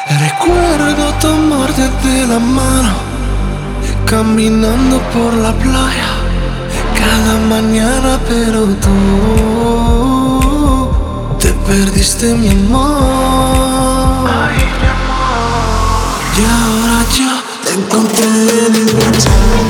Recuerdo tomarte de la mano, caminando por la playa cada mañana, pero tú te perdiste, mi amor. Ay, mi amor. Y ahora yo te encontré en el WhatsApp.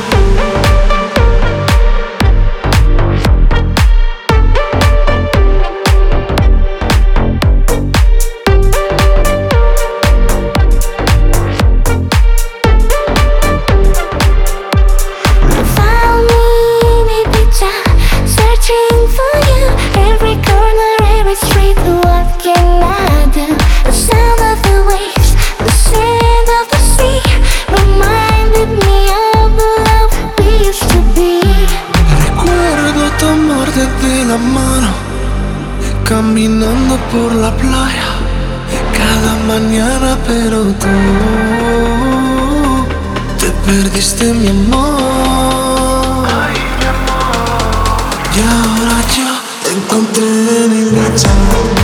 De la mano, caminando por la playa cada mañana, pero tú te perdiste, mi amor. Ay, mi amor. Y ahora yo te encontré en el WhatsApp.